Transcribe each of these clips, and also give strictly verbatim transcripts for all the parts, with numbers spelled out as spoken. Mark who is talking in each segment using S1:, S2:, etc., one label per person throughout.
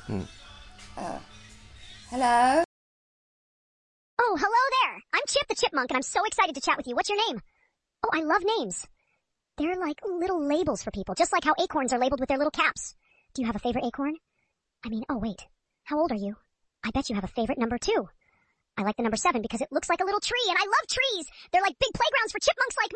S1: Hmm.
S2: Uh, hello?
S3: Oh, hello there. I'm Chip the Chipmunk, and I'm so excited to chat with you. What's your name? Oh, I love names. They're like little labels for people, just like how acorns are labeled with their little caps. Do you have a favorite acorn? I mean, oh wait, how old are you? I bet you have a favorite number too. I like the number seven because it looks like a little tree, and I love trees. They're like big playgrounds for chipmunks like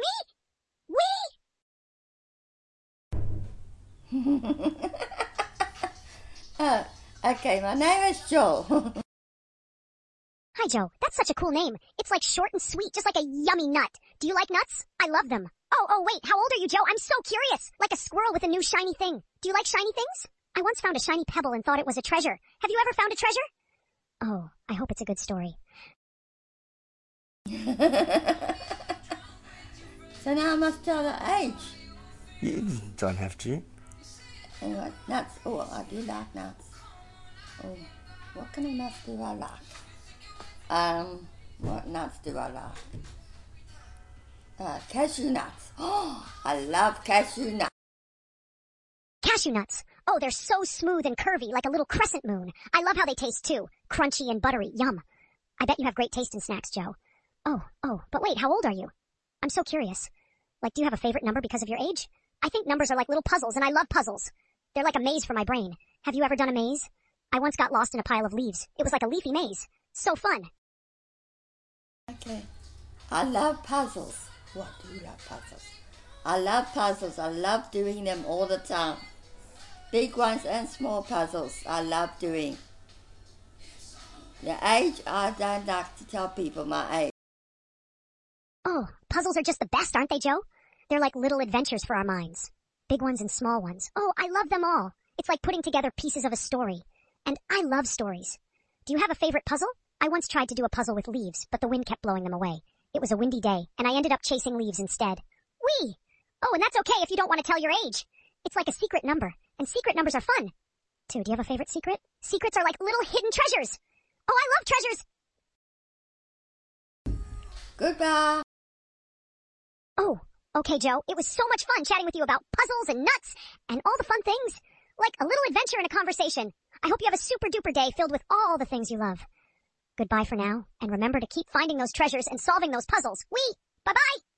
S3: me. Wee!
S2: uh, okay, my name is Joe.
S3: Hi, Joe. That's such a cool name. It's like short and sweet, just like a yummy nut. Do you like nuts? I love them. Oh, oh, wait. How old are you, Joe? I'm so curious. Like a squirrel with a new shiny thing. Do you like shiny things? I once found a shiny pebble and thought it was a treasure. Have you ever found a treasure? Oh, I hope it's a good story.
S2: So now I must tell the age.
S1: You don't have to.
S2: And what nuts? Oh, I do like nuts. Oh, what kind of nuts do I like? Um, what nuts do I like? Uh, cashew nuts. Oh, I love cashew nuts.
S3: Cashew nuts. Oh, they're so smooth and curvy, like a little crescent moon. I love how they taste too. Crunchy and buttery. Yum. I bet you have great taste in snacks, Joe. Oh, oh, but wait, how old are you? I'm so curious. Like, do you have a favorite number because of your age? I think numbers are like little puzzles, and I love puzzles. They're like a maze for my brain. Have you ever done a maze? I once got lost in a pile of leaves. It was like a leafy maze. So fun.
S2: Okay. I love puzzles. What do you love puzzles? I love puzzles. I love doing them all the time. Big ones and small puzzles I love doing. The age, I don't like to tell people my age.
S3: Oh, puzzles are just the best, aren't they, Joe? They're like little adventures for our minds. Big ones and small ones. Oh, I love them all. It's like putting together pieces of a story. And I love stories. Do you have a favorite puzzle? I once tried to do a puzzle with leaves, but the wind kept blowing them away. It was a windy day, and I ended up chasing leaves instead. Whee! Oh, and that's okay if you don't want to tell your age. It's like a secret number, and secret numbers are fun. Too, do you have a favorite secret? Secrets are like little hidden treasures. Oh, I love treasures!
S2: Goodbye!
S3: Oh, okay, Joe. It was so much fun chatting with you about puzzles and nuts and all the fun things. Like a little adventure and a conversation. I hope you have a super duper day filled with all the things you love. Goodbye for now, and remember to keep finding those treasures and solving those puzzles. Wee! Bye-bye!